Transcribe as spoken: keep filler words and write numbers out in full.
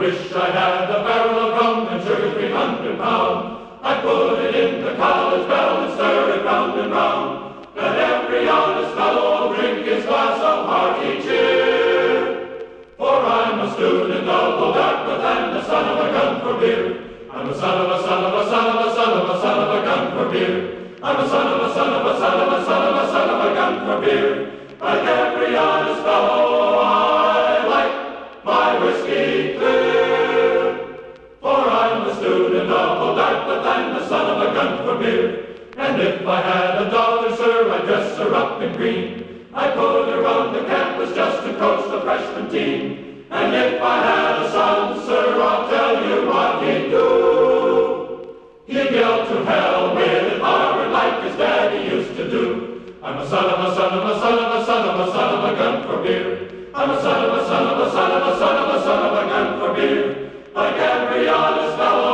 wish I had a barrel of rum and sugar three hundred pound. I'd put it in the college bell and stir it round and round. Let every honest fellow drink his glass of hearty cheer. For I'm a student of Old Dartmouth and a son of a gun for beer. I'm a son of a son of a son of a son of a son of a gun for beer. I'm a son of a son of a son of a son of a son of a gun for beer. Like every honest fellow, I like my whiskey clear. For I'm a student of Old Dartmouth and the son of a gun for beer. And if I had a daughter, sir, I'd dress her up in green. I'd put her on the campus just to coach the freshman team. And if I had a son, sir, I'll tell you what he'd do. He'd yell to hell with Harvard like his daddy used to do. I'm a son of a son of a son of a son of a son of a gun for beer. I'm a son of a son of a son of a son of a son of a gun for beer. Like every honest fellow